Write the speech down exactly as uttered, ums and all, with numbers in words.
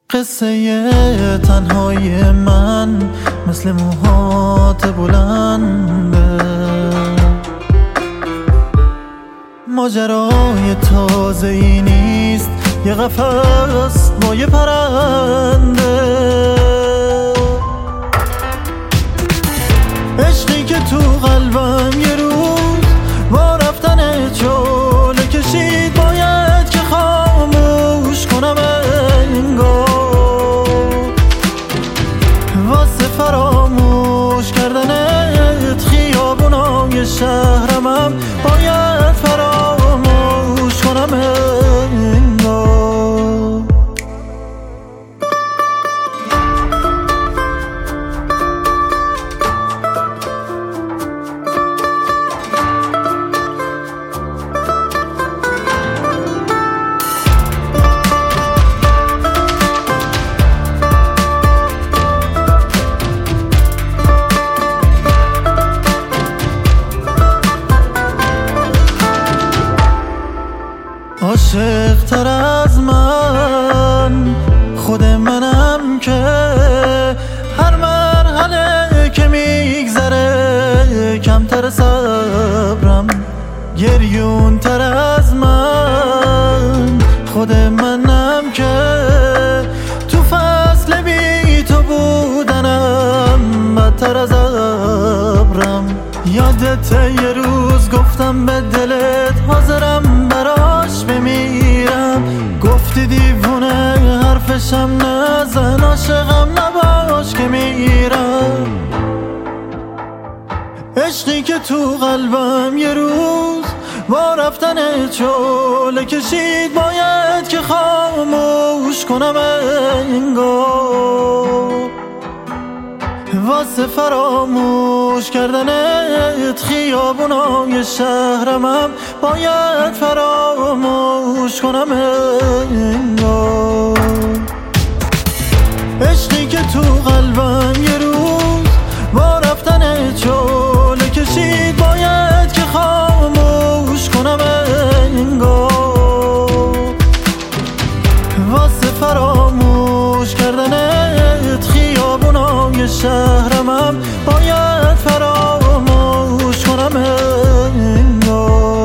قصه تنهای من مثل موهات بلنده، ماجرای تازه ای نیست، یه قفس با یه پرنده. عشقی که تو قلبم یه روز با رفتن چاله کشید، باید که خاموش کنم انگار. واسه فراموش کردنت خیابونای شهرمم باید فراموش کنم انگار. عاشق تر از من خود منم که هر مرحله که میگذره کمتر صبرم. گریون تر از من خود منم که تو فصل بی تو بودنم بدتر از ابرم. یادت یه روز گفتم به دلت حاضرم براش بمیرم، گفتی دیوونه حرفشم نزن، عاشقم نباش که میرم. عشقی که تو قلبم یه روز با رفتن چاله کشید، باید که خاموش کنم انگار. واسه فراموش کردنت خیابونای شهرمم باید فراموش کنم انگار. عشقی که تو قلبم یه روز با رفتن چاله کشید، باید که خاموش کنم انگار. واسه فراموش کردنت خیابونای شهرمم باید فراموش کنم انگار.